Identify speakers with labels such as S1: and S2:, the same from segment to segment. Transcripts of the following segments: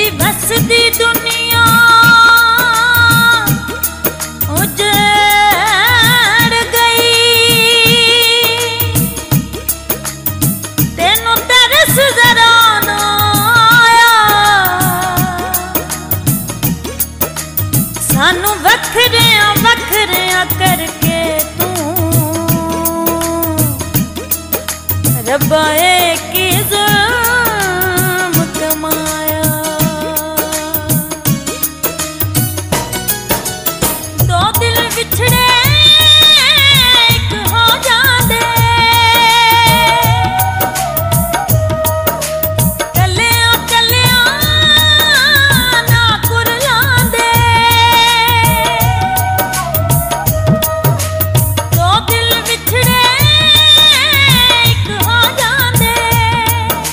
S1: वसदी दुनिया उजड़ गई, तेनू तरस जरा ना आया, सानू वखरिया वखरिया करके तू रब्बा एक जुल्म कमाया। दो दिल बिछड़े एक हो जांदे, कलियां कलियां ना कुरलांदे। दो दिल बिछड़े एक हो जांदे,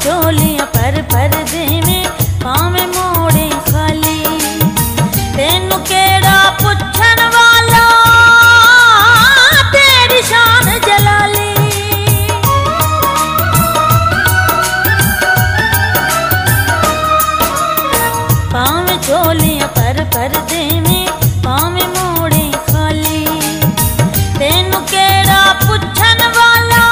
S1: झोलियां पर देवे पावे मोड़े खाली तेनू केड़ा पुछण वाला तेरी शान जलाली पावे झोलियां पर देवे पावे मोड़े खाली तेनू केड़ा पुछण वाला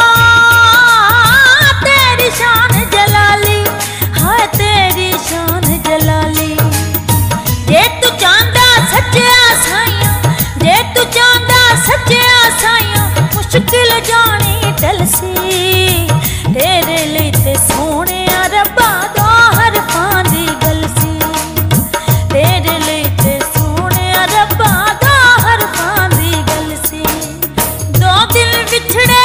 S1: तेरी शान जलाली हाय तेरी शान जलाली जे तू चांदा सच्चा साइया जे तू चांदा सच्चा साइया मुश्किल जानी टलसी तेरे लिए ते सोने रब्बा दा हर पांदी गलसी तेरे लिए ते सोने रब्बा दा हर पांदी गलसी दो दिल बिछड़े